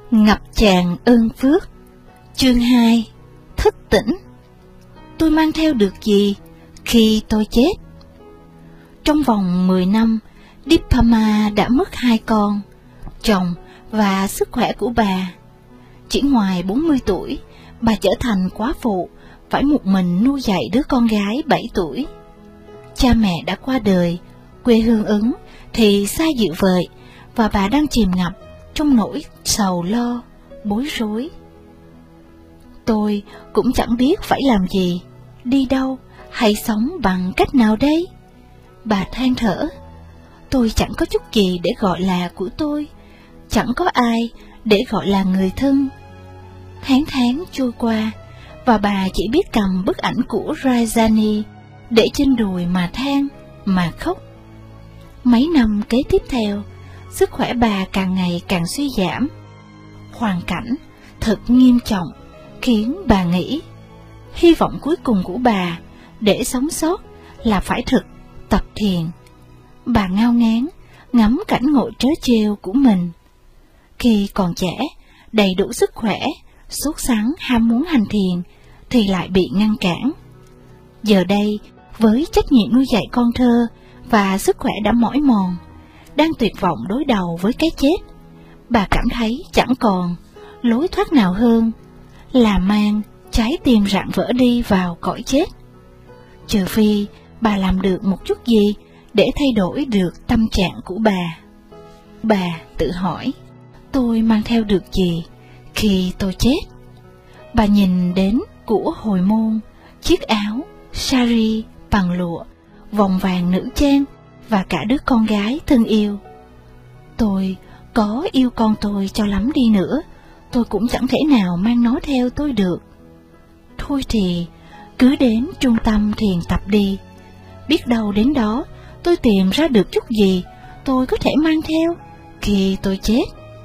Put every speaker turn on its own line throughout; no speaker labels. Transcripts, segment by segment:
Ngập tràn ơn phước. Chương 2. Thức tỉnh. Tôi mang theo được gì khi tôi chết? Trong vòng 10 năm, Dippama đã mất 2 con, chồng và sức khỏe của bà. Chỉ ngoài 40 tuổi, bà trở thành quá phụ, phải một mình nuôi dạy đứa con gái 7 tuổi. Cha mẹ đã qua đời, quê hương Ấn thì xa dịu vời, và bà đang chìm ngập trong nỗi sầu lo, bối rối. Tôi cũng chẳng biết phải làm gì, đi đâu, hay sống bằng cách nào đây? Bà than thở. Tôi chẳng có chút gì để gọi là của tôi, chẳng có ai để gọi là người thân. Tháng trôi qua, và bà chỉ biết cầm bức ảnh của Rajani để trên đùi mà than, mà khóc. Mấy năm kế tiếp theo, sức khỏe bà càng ngày càng suy giảm. Hoàn cảnh thật nghiêm trọng khiến bà nghĩ hy vọng cuối cùng của bà để sống sót là phải tập thiền. Bà ngao ngán ngắm cảnh ngộ trớ trêu của mình. Khi còn trẻ, đầy đủ sức khỏe, sốt sắng ham muốn hành thiền thì lại bị ngăn cản. Giờ đây, với trách nhiệm nuôi dạy con thơ và sức khỏe đã mỏi mòn, đang tuyệt vọng đối đầu với cái chết, bà cảm thấy chẳng còn lối thoát nào hơn là mang trái tim rạn vỡ đi vào cõi chết. Trừ phi bà làm được một chút gì để thay đổi được tâm trạng của bà. Bà tự hỏi, tôi mang theo được gì khi tôi chết? Bà nhìn đến của hồi môn, chiếc áo, sari bằng lụa, vòng vàng nữ trang và cả đứa con gái thân yêu. Tôi có yêu con tôi cho lắm đi nữa, tôi cũng chẳng thể nào mang nó theo tôi được. Thôi thì cứ đến trung tâm thiền tập đi, biết đâu đến đó tôi tìm ra được chút gì tôi có thể mang theo khi tôi chết.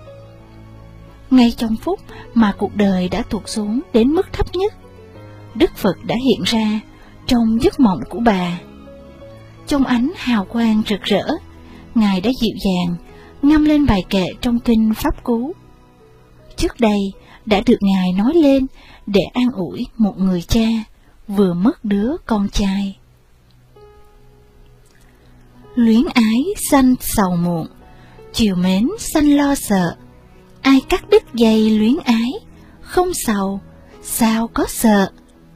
Ngay trong phút mà cuộc đời đã tụt xuống đến mức thấp nhất, Đức Phật đã hiện ra trong giấc mộng của bà. Trong ánh hào quang rực rỡ, Ngài đã dịu dàng ngâm lên bài kệ trong kinh Pháp Cú. Trước đây đã được Ngài nói lên để an ủi một người cha vừa mất đứa con trai. Luyến ái sanh sầu muộn, chiều mến sanh lo sợ. Ai cắt đứt dây luyến ái, không sầu, sao có sợ.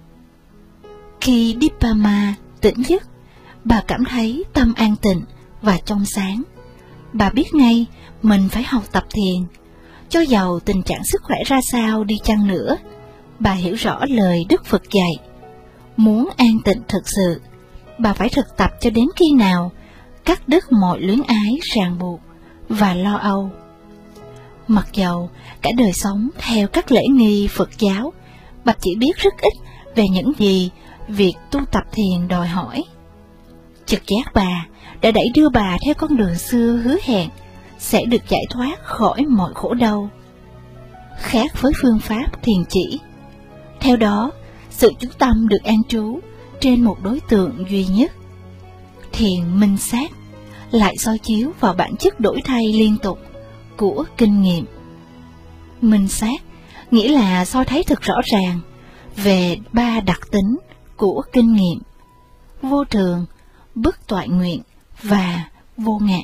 Khi Dippama tỉnh giấc, bà cảm thấy tâm an tịnh và trong sáng. Bà biết ngay mình phải học tập thiền. Cho dầu tình trạng sức khỏe ra sao đi chăng nữa, bà hiểu rõ lời Đức Phật dạy. Muốn an tịnh thực sự, bà phải thực tập cho đến khi nào cắt đứt mọi luyến ái ràng buộc và lo âu. Mặc dầu cả đời sống theo các lễ nghi Phật giáo, bà chỉ biết rất ít về những gì việc tu tập thiền đòi hỏi. Trực giác bà đã đẩy đưa bà theo con đường xưa hứa hẹn sẽ được giải thoát khỏi mọi khổ đau. Khác với phương pháp thiền chỉ, theo đó sự chú tâm được an trú trên một đối tượng duy nhất. Thiền minh sát lại soi chiếu vào bản chất đổi thay liên tục của kinh nghiệm. Minh sát nghĩa là soi thấy thật rõ ràng về 3 đặc tính của kinh nghiệm: vô thường, bất toại nguyện và vô ngã.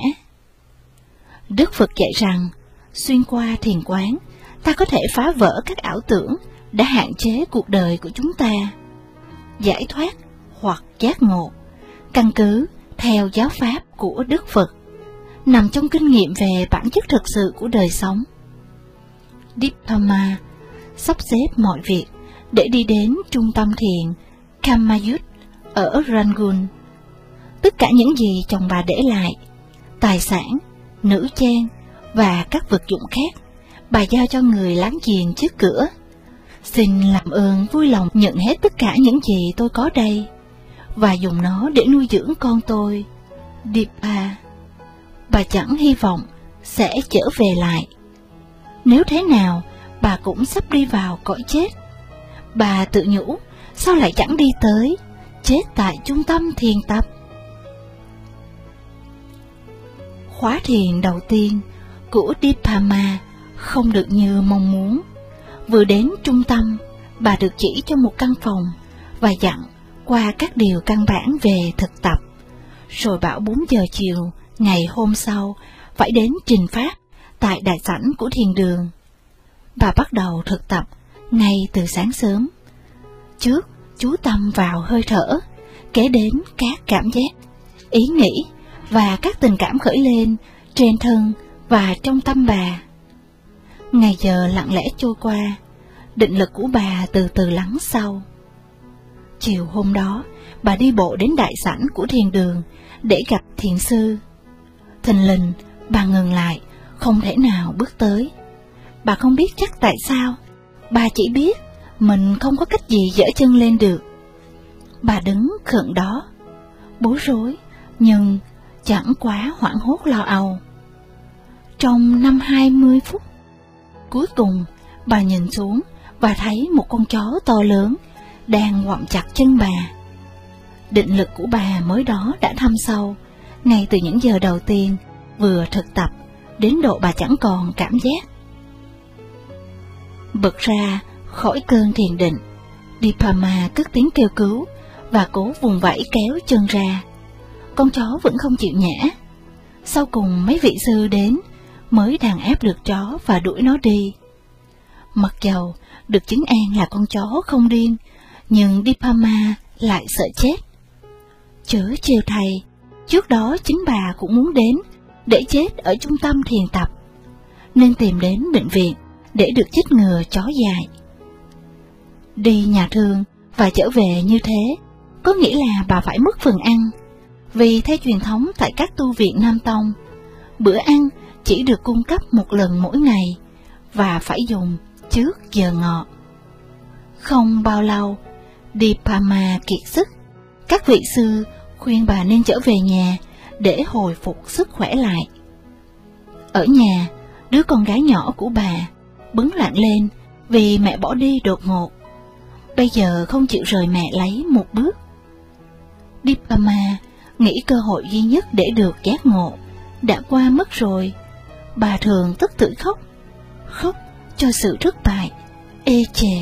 Đức Phật dạy rằng, xuyên qua thiền quán, ta có thể phá vỡ các ảo tưởng đã hạn chế cuộc đời của chúng ta. Giải thoát hoặc giác ngộ, căn cứ theo giáo pháp của Đức Phật, nằm trong kinh nghiệm về bản chất thực sự của đời sống. Dippama sắp xếp mọi việc để đi đến trung tâm thiền Kammayut ở Rangoon. Tất cả những gì chồng bà để lại, tài sản, nữ trang và các vật dụng khác, bà giao cho người láng giềng trước cửa. Xin làm ơn vui lòng nhận hết tất cả những gì tôi có đây và dùng nó để nuôi dưỡng con tôi, Dippa. Bà chẳng hy vọng sẽ trở về lại. Nếu thế nào, bà cũng sắp đi vào cõi chết. Bà tự nhủ, sao lại chẳng đi tới, chết tại trung tâm thiền tập. Khóa thiền đầu tiên của Dippama không được như mong muốn. Vừa đến trung tâm, bà được chỉ cho một căn phòng và dặn qua các điều căn bản về thực tập. Rồi bảo 4 giờ chiều ngày hôm sau phải đến trình pháp tại đại sảnh của thiền đường. Bà bắt đầu thực tập ngay từ sáng sớm. Trước chú tâm vào hơi thở, kế đến các cảm giác, ý nghĩ và các tình cảm khởi lên trên thân và trong tâm bà. Ngày giờ lặng lẽ trôi qua, định lực của bà từ từ lắng sâu. Chiều hôm đó, bà đi bộ đến đại sảnh của thiền đường để gặp thiền sư. Thình lình, bà ngừng lại, không thể nào bước tới. Bà không biết chắc tại sao, bà chỉ biết mình không có cách gì giở chân lên được. Bà đứng khựng đó, bối rối, nhưng chẳng quá hoảng hốt lo âu. Trong 20 phút, cuối cùng bà nhìn xuống và thấy một con chó to lớn đang quặm chặt chân bà. Định lực của bà mới đó đã thâm sâu, ngay từ những giờ đầu tiên vừa thực tập, đến độ bà chẳng còn cảm giác. Bật ra khỏi cơn thiền định, Dipama cất tiếng kêu cứu và cố vùng vẫy kéo chân ra. Con chó vẫn không chịu nhả. Sau cùng mấy vị sư đến mới đàn ép được chó và đuổi nó đi. Mặc dầu được chứng an là con chó không điên, nhưng Dipama lại sợ chết. Chớ trêu thầy, trước đó chính bà cũng muốn đến để chết ở trung tâm thiền tập, nên tìm đến bệnh viện để được chích ngừa chó dại. Đi nhà thương và trở về như thế có nghĩa là bà phải mất phần ăn, vì theo truyền thống tại các tu viện Nam Tông, bữa ăn chỉ được cung cấp một lần mỗi ngày và phải dùng trước giờ ngọ. Không bao lâu, Dipama kiệt sức. Các vị sư khuyên bà nên trở về nhà để hồi phục sức khỏe lại. Ở nhà, đứa con gái nhỏ của bà bấn loạn lên vì mẹ bỏ đi đột ngột. Bây giờ không chịu rời mẹ lấy một bước. Dipama nghĩ cơ hội duy nhất để được giác ngộ đã qua mất rồi. Bà thường tức tưởi khóc, khóc cho sự thất bại, ê chề.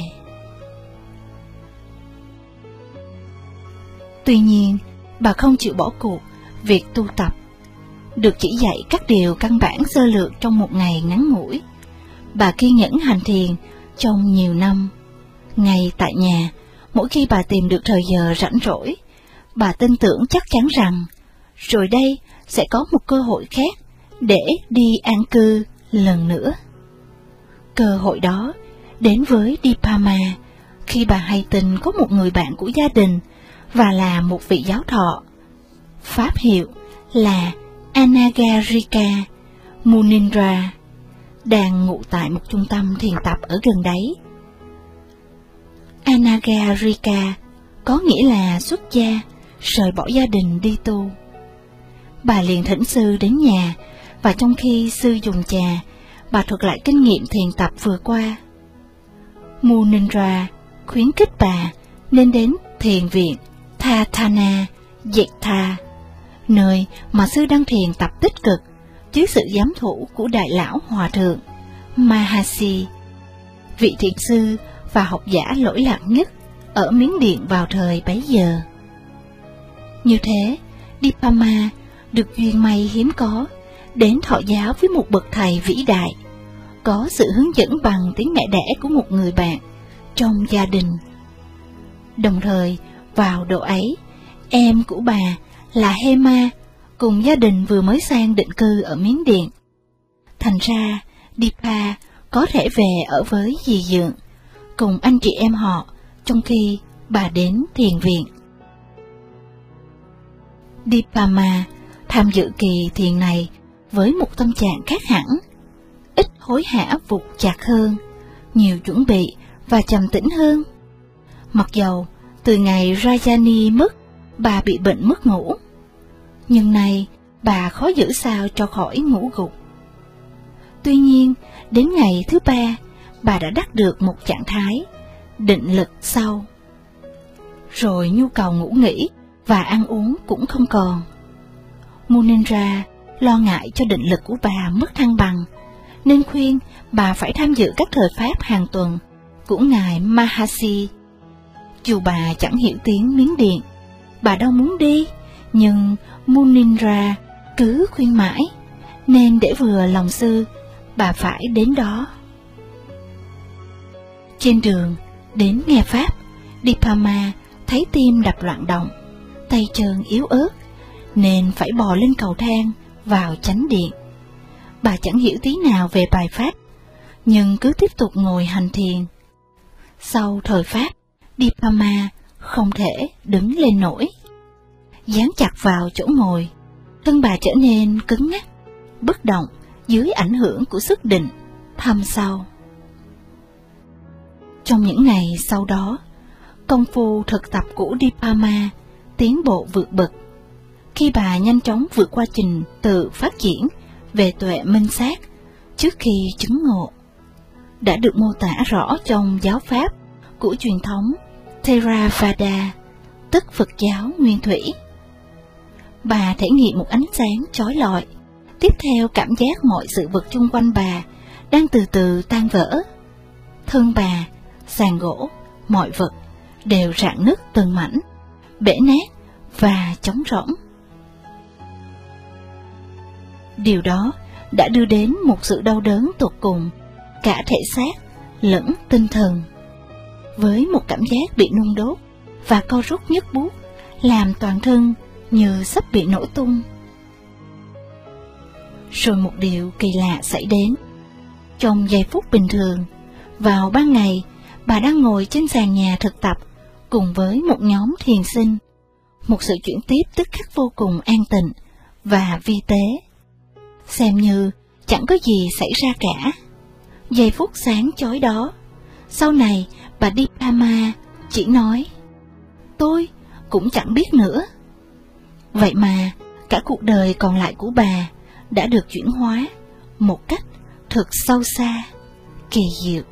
Tuy nhiên, bà không chịu bỏ cuộc việc tu tập. Được chỉ dạy các điều căn bản sơ lược trong một ngày ngắn ngủi, bà kiên nhẫn hành thiền trong nhiều năm. Ngay tại nhà, mỗi khi bà tìm được thời giờ rảnh rỗi, bà tin tưởng chắc chắn rằng rồi đây sẽ có một cơ hội khác để đi an cư lần nữa. Cơ hội đó đến với Dipama khi bà hay tin có một người bạn của gia đình và là một vị giáo thọ. Pháp hiệu là Anagarika Munindra, đang ngụ tại một trung tâm thiền tập ở gần đấy. Anagarika có nghĩa là xuất gia, rời bỏ gia đình đi tu. Bà liền thỉnh sư đến nhà, và trong khi sư dùng trà, bà thuật lại kinh nghiệm thiền tập vừa qua. Munindra khuyến khích bà nên đến thiền viện Thathana Jetha, nơi mà sư đăng thiền tập tích cực dưới sự giám thủ của đại lão hòa thượng Mahasi, vị thiền sư và học giả lỗi lạc nhất ở Miến Điện vào thời bấy giờ. Như thế, Dipama được duyên may hiếm có đến thọ giáo với một bậc thầy vĩ đại, có sự hướng dẫn bằng tiếng mẹ đẻ của một người bạn trong gia đình. Đồng thời, vào độ ấy, em của bà là Hema cùng gia đình vừa mới sang định cư ở Miến Điện. Thành ra, Dipa có thể về ở với dì dượng cùng anh chị em họ trong khi bà đến thiền viện. Dipama tham dự kỳ thiền này với một tâm trạng khác hẳn, ít hối hả vụt chạc hơn, nhiều chuẩn bị và trầm tĩnh hơn. Mặc dầu từ ngày Rajani mất, bà bị bệnh mất ngủ, nhưng nay bà khó giữ sao cho khỏi ngủ gục. Tuy nhiên, đến ngày thứ 3, bà đã đắc được một trạng thái định lực sâu. Rồi nhu cầu ngủ nghỉ và ăn uống cũng không còn. Munindra lo ngại cho định lực của bà mất thăng bằng, nên khuyên bà phải tham dự các thời pháp hàng tuần của ngài Mahasi. Dù bà chẳng hiểu tiếng Miến Điện, bà đâu muốn đi, nhưng Munindra cứ khuyên mãi, nên để vừa lòng sư, bà phải đến đó. Trên đường đến nghe pháp, Dipama thấy tim đập loạn động, tay chân yếu ớt, nên phải bò lên cầu thang vào chánh điện. Bà chẳng hiểu tí nào về bài pháp, nhưng cứ tiếp tục ngồi hành thiền. Sau thời pháp, Dipama không thể đứng lên nổi. Dán chặt vào chỗ ngồi, thân bà trở nên cứng ngắc, bất động dưới ảnh hưởng của sức định thâm sâu. Trong những ngày sau đó, công phu thực tập của Dipama tiến bộ vượt bậc, khi bà nhanh chóng vượt qua trình tự phát triển về tuệ minh sát trước khi chứng ngộ, đã được mô tả rõ trong giáo pháp của truyền thống Theravada, tức Phật giáo nguyên thủy. Bà thể nghiệm một ánh sáng chói lọi, tiếp theo cảm giác mọi sự vật chung quanh bà đang từ từ tan vỡ. Thân bà, sàn gỗ, mọi vật đều rạn nứt từng mảnh, bể nát và trống rỗng. Điều đó đã đưa đến một sự đau đớn tột cùng, cả thể xác lẫn tinh thần, với một cảm giác bị nung đốt và co rút nhức buốt, làm toàn thân như sắp bị nổ tung. Rồi một điều kỳ lạ xảy đến. Trong giây phút bình thường, vào ban ngày, bà đang ngồi trên sàn nhà thực tập cùng với một nhóm thiền sinh, một sự chuyển tiếp tức khắc vô cùng an tịnh và vi tế, xem như chẳng có gì xảy ra cả. Giây phút sáng chói đó, sau này bà Dipama chỉ nói, tôi cũng chẳng biết nữa. Vậy mà cả cuộc đời còn lại của bà đã được chuyển hóa một cách thực sâu xa, kỳ diệu.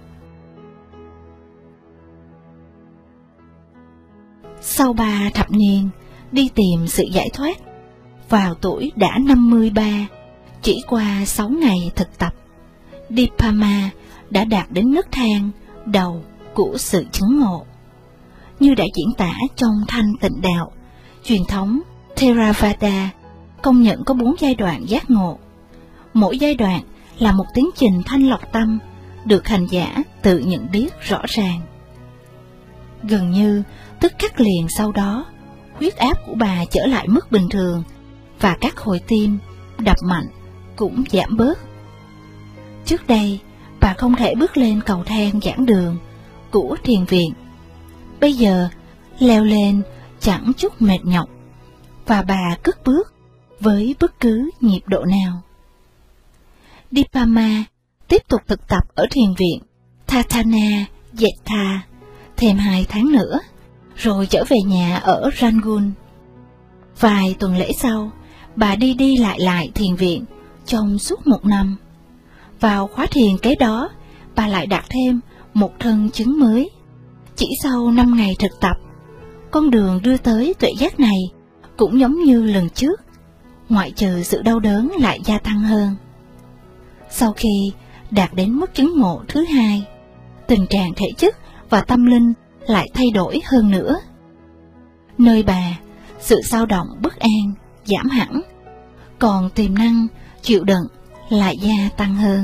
Sau 3 thập niên đi tìm sự giải thoát, vào tuổi đã 53, chỉ qua 6 ngày thực tập, Dipama đã đạt đến nấc thang đầu của sự chứng ngộ. Như đã diễn tả trong Thanh Tịnh Đạo, truyền thống Theravada công nhận có 4 giai đoạn giác ngộ. Mỗi giai đoạn là một tiến trình thanh lọc tâm, được hành giả tự nhận biết rõ ràng. Gần như tức khắc liền sau đó, huyết áp của bà trở lại mức bình thường, và các hồi tim đập mạnh cũng giảm bớt. Trước đây, bà không thể bước lên cầu thang giảng đường của thiền viện. Bây giờ, leo lên chẳng chút mệt nhọc, và bà cất bước với bất cứ nhịp độ nào. Dipama tiếp tục thực tập ở thiền viện Thathana Yetha thêm 2 tháng nữa, rồi trở về nhà ở Rangoon. Vài tuần lễ sau, bà đi đi lại thiền viện trong suốt 1 năm. Vào khóa thiền kế đó, bà lại đạt thêm một thân chứng mới. Chỉ sau 5 ngày thực tập, con đường đưa tới tuệ giác này cũng giống như lần trước, ngoại trừ sự đau đớn lại gia tăng hơn. Sau khi đạt đến mức chứng ngộ thứ 2, tình trạng thể chất và tâm linh lại thay đổi hơn nữa. Nơi bà, sự xao động bất an giảm hẳn, còn tiềm năng chịu đựng lại gia tăng hơn.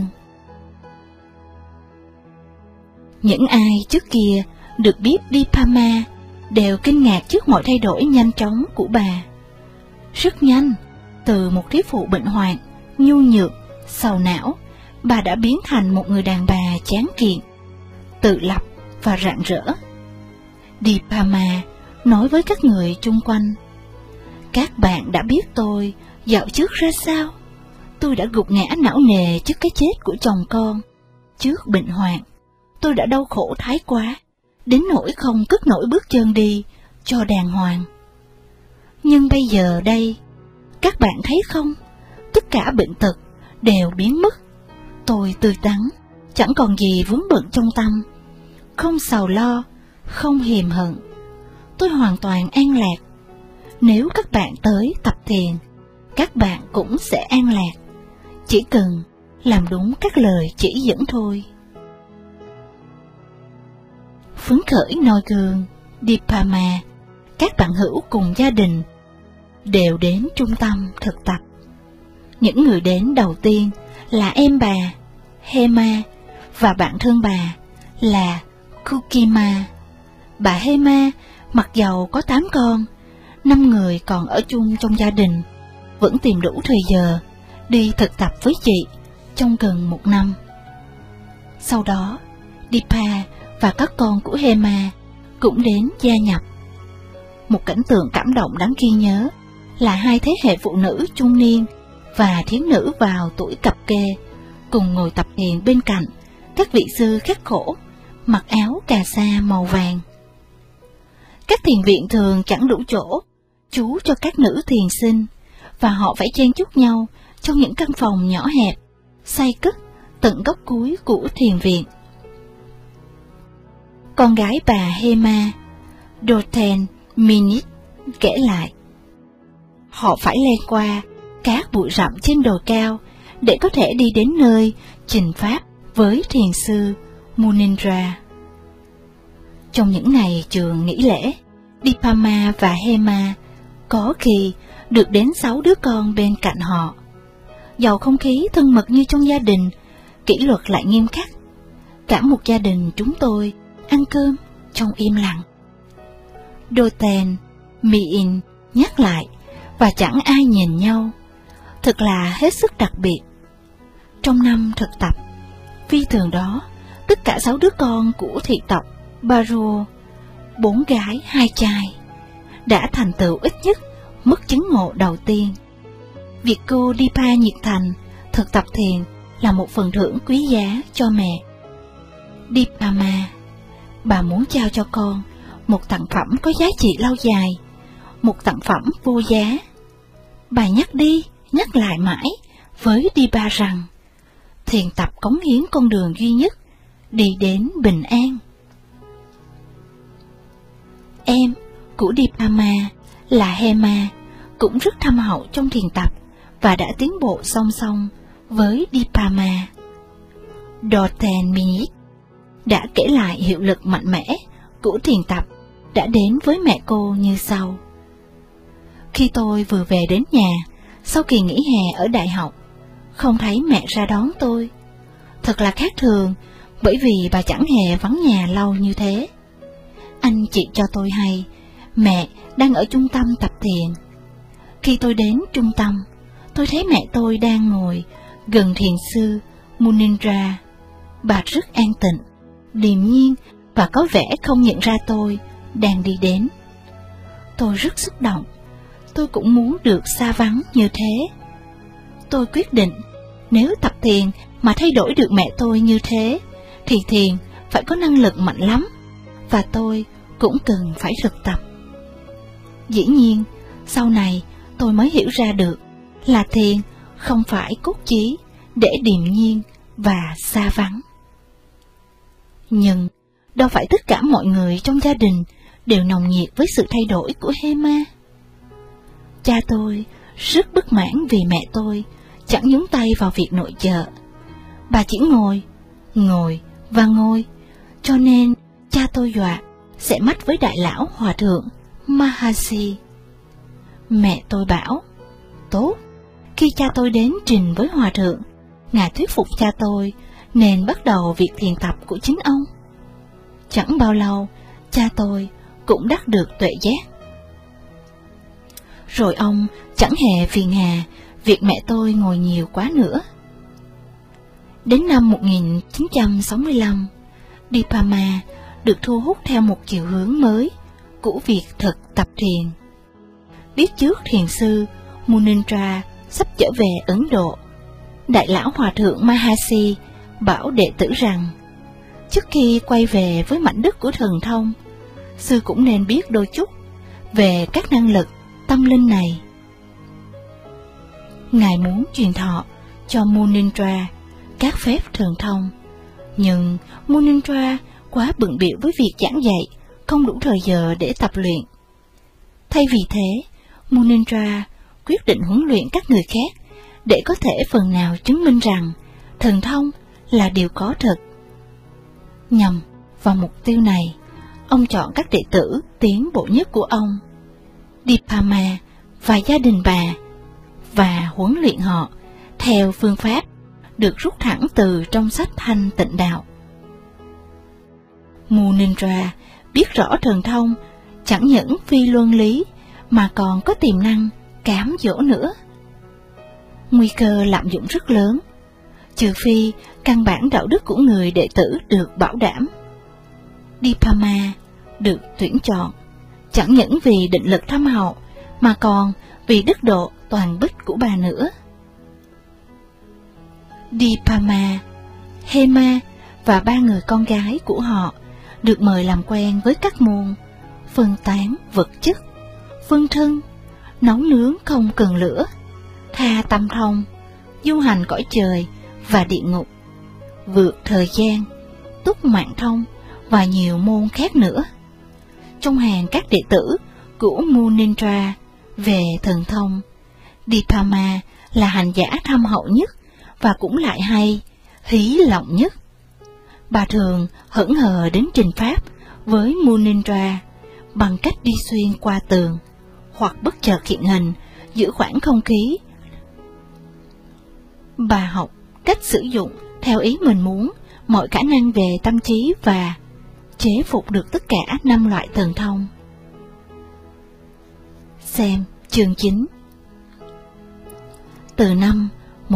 Những ai trước kia được biết Dipama đều kinh ngạc trước mọi thay đổi nhanh chóng của bà. Rất nhanh, từ một thiếu phụ bệnh hoạn, nhu nhược, sầu não, bà đã biến thành một người đàn bà chán kiện, tự lập và rạng rỡ. Dipama nói với các người chung quanh, các bạn đã biết tôi dạo trước ra sao? Tôi đã gục ngã não nề trước cái chết của chồng con, trước bệnh hoạn. Tôi đã đau khổ thái quá, đến nỗi không cất nổi bước chân đi cho đàng hoàng. Nhưng bây giờ đây, các bạn thấy không, tất cả bệnh tật đều biến mất. Tôi tươi tắn, chẳng còn gì vướng bận trong tâm, không sầu lo, không hiềm hận. Tôi hoàn toàn an lạc. Nếu các bạn tới tập thiền, các bạn cũng sẽ an lạc. Chỉ cần làm đúng các lời chỉ dẫn thôi. Phấn khởi noi gương, Dipama, các bạn hữu cùng gia đình đều đến trung tâm thực tập. Những người đến đầu tiên là em bà, Hema, và bạn thân bà là Kukima. Bà Hema, mặc dầu có 8 con, 5 người còn ở chung trong gia đình, vẫn tìm đủ thời giờ đi thực tập với chị trong gần 1 năm. Sau đó, Dipa và các con của Hema cũng đến gia nhập. Một cảnh tượng cảm động đáng ghi nhớ là 2 thế hệ phụ nữ trung niên và thiếu nữ vào tuổi cập kê cùng ngồi tập thiền bên cạnh các vị sư khắc khổ mặc áo cà sa màu vàng. Các thiền viện thường chẳng đủ chỗ trú cho các nữ thiền sinh, và họ phải chen chúc nhau trong những căn phòng nhỏ hẹp, xây cất tận góc cuối của thiền viện. Con gái bà Hema, Doten Minit, kể lại, họ phải len qua các bụi rậm trên đồi cao để có thể đi đến nơi trình pháp với thiền sư Munindra. Trong những ngày trường nghỉ lễ, Dipama và Hema có khi được đến 6 đứa con bên cạnh họ. Dầu không khí thân mật như trong gia đình, kỷ luật lại nghiêm khắc. Cả một gia đình chúng tôi ăn cơm trong im lặng. Doten Miin nhắc lại, và chẳng ai nhìn nhau. Thật là hết sức đặc biệt. Trong năm thực tập phi thường đó, tất cả 6 đứa con của thị tộc Baruo, 4 gái 2 trai, đã thành tựu ít nhất mức chứng ngộ đầu tiên. Việc cô Dipa nhiệt thành thực tập thiền là một phần thưởng quý giá cho mẹ. Dipama, bà muốn trao cho con một tặng phẩm có giá trị lâu dài, một tặng phẩm vô giá. Bà nhắc đi, nhắc lại mãi với Dipa rằng thiền tập cống hiến con đường duy nhất đi đến bình an. Em của Dipama là Hema cũng rất thâm hậu trong thiền tập và đã tiến bộ song song với Dipama. Doten Minit đã kể lại hiệu lực mạnh mẽ của thiền tập đã đến với mẹ cô như sau. Khi tôi vừa về đến nhà sau kỳ nghỉ hè ở đại học, không thấy mẹ ra đón tôi. Thật là khác thường, bởi vì bà chẳng hề vắng nhà lâu như thế. Anh chị cho tôi hay, mẹ đang ở trung tâm tập thiền. Khi tôi đến trung tâm, tôi thấy mẹ tôi đang ngồi gần thiền sư Munindra. Bà rất an tịnh, điềm nhiên và có vẻ không nhận ra tôi đang đi đến. Tôi rất xúc động, tôi cũng muốn được xa vắng như thế. Tôi quyết định, nếu tập thiền mà thay đổi được mẹ tôi như thế, thì thiền phải có năng lực mạnh lắm, và tôi cũng cần phải thực tập. Dĩ nhiên, sau này tôi mới hiểu ra được là thiền không phải cốt chí để điềm nhiên và xa vắng. Nhưng đâu phải tất cả mọi người trong gia đình đều nồng nhiệt với sự thay đổi của Hema. Cha tôi rất bất mãn vì mẹ tôi chẳng nhúng tay vào việc nội trợ. Bà chỉ ngồi và ngồi, cho nên cha tôi dọa sẽ mách với đại lão hòa thượng Mahasi. Mẹ tôi bảo, tốt, khi cha tôi đến trình với hòa thượng, ngài thuyết phục cha tôi nên bắt đầu việc thiền tập của chính ông. Chẳng bao lâu, cha tôi cũng đắc được tuệ giác. Rồi ông chẳng hề phiền hà việc mẹ tôi ngồi nhiều quá nữa. Đến năm 1965, Dipama được thu hút theo một chiều hướng mới của việc thực tập thiền. Biết trước thiền sư Munindra sắp trở về Ấn Độ, đại lão hòa thượng Mahasi bảo đệ tử rằng, trước khi quay về với mảnh đất của thần thông, sư cũng nên biết đôi chút về các năng lực tâm linh này. Ngài muốn truyền thọ cho Munindra các phép thần thông, nhưng Munindra quá bận bịu với việc giảng dạy, không đủ thời giờ để tập luyện. Thay vì thế, Munindra quyết định huấn luyện các người khác để có thể phần nào chứng minh rằng thần thông là điều có thật. Nhằm vào mục tiêu này, ông chọn các đệ tử tiến bộ nhất của ông, Dipama và gia đình bà, và huấn luyện họ theo phương pháp được rút thẳng từ trong sách Thanh Tịnh Đạo. Munindra biết rõ thần thông chẳng những phi luân lý mà còn có tiềm năng cám dỗ nữa. Nguy cơ lạm dụng rất lớn, trừ phi căn bản đạo đức của người đệ tử được bảo đảm. Dipama được tuyển chọn chẳng những vì định lực thâm hậu mà còn vì đức độ toàn bích của bà nữa. Dipama, Hema và 3 người con gái của họ được mời làm quen với các môn phân tán vật chất, phân thân, nấu nướng không cần lửa, tha tâm thông, du hành cõi trời và địa ngục, vượt thời gian, túc mạng thông và nhiều môn khác nữa. Trong hàng các đệ tử của Munindra về thần thông, Dipama là hành giả thâm hậu nhất và cũng lại hay, hí lòng nhất. Bà thường hững hờ đến trình pháp với Munindra bằng cách đi xuyên qua tường, hoặc bất chợt hiện hình giữa khoảng không khí. Bà học cách sử dụng theo ý mình muốn mọi khả năng về tâm trí và chế phục được tất cả 5 loại thần thông. Xem chương 9. Từ năm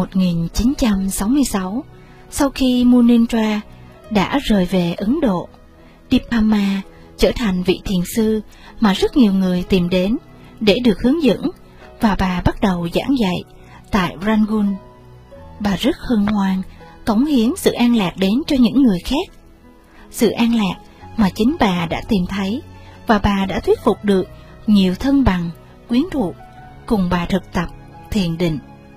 1966, sau khi Munindra đã rời về Ấn Độ, Dipama trở thành vị thiền sư mà rất nhiều người tìm đến để được hướng dẫn, và bà bắt đầu giảng dạy tại Rangoon. Bà rất hân hoan cống hiến sự an lạc đến cho những người khác, sự an lạc mà chính bà đã tìm thấy, và bà đã thuyết phục được nhiều thân bằng, quyến thuộc cùng bà thực tập thiền định.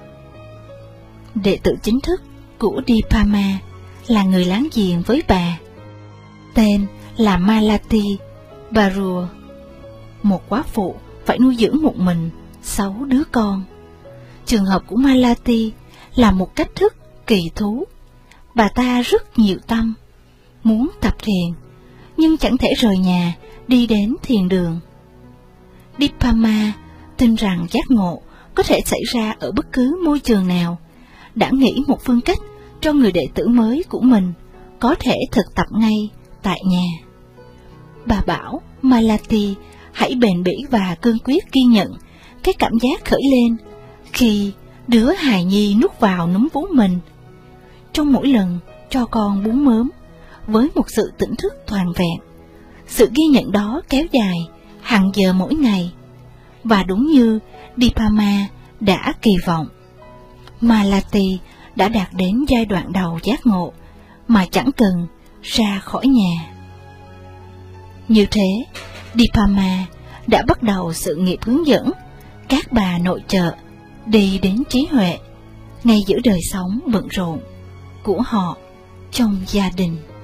Đệ tử chính thức của Dipama là người láng giềng với bà, tên là Malati Barua, một quá phụ phải nuôi dưỡng một mình 6 đứa con. Trường hợp của Malati là một cách thức kỳ thú. Bà ta rất nhiều tâm, muốn tập thiền, nhưng chẳng thể rời nhà đi đến thiền đường. Dipama tin rằng giác ngộ có thể xảy ra ở bất cứ môi trường nào, đã nghĩ một phương cách cho người đệ tử mới của mình có thể thực tập ngay tại nhà. Bà bảo Malati hãy bền bỉ và cương quyết ghi nhận cái cảm giác khởi lên khi đứa hài nhi nuốt vào núm vú mình. Trong mỗi lần cho con bú mớm, với một sự tỉnh thức toàn vẹn, sự ghi nhận đó kéo dài hàng giờ mỗi ngày. Và đúng như Dipama đã kỳ vọng, Malati đã đạt đến giai đoạn đầu giác ngộ mà chẳng cần ra khỏi nhà. Như thế, Dipama đã bắt đầu sự nghiệp hướng dẫn các bà nội trợ đi đến trí huệ ngay giữa đời sống bận rộn của họ trong gia đình.